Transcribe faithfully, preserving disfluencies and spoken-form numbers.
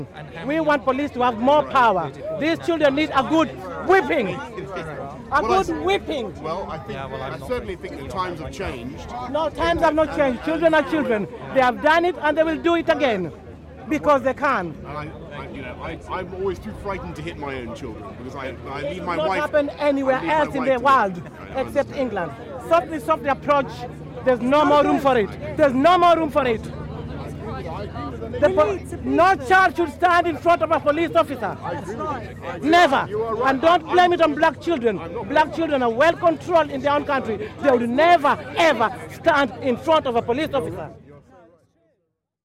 We want police to have more power. These children need a good whipping. A Well, good I- whipping. Well, I think I certainly think that times have changed. No, times have not changed. Children are children. They have done it and they will do it again because they can. And I, I you know, I, I'm always too frightened to hit my own children because I, I leave my It won't wife. happen anywhere I leave my else in wife the to world it. I except understand. England. Softly, softly approach. There's no more room for it. There's no more room for it. The po- no child should stand in front of a police officer. Never. And don't blame it on black children. Black children are well controlled in their own country. They would never, ever stand in front of a police officer.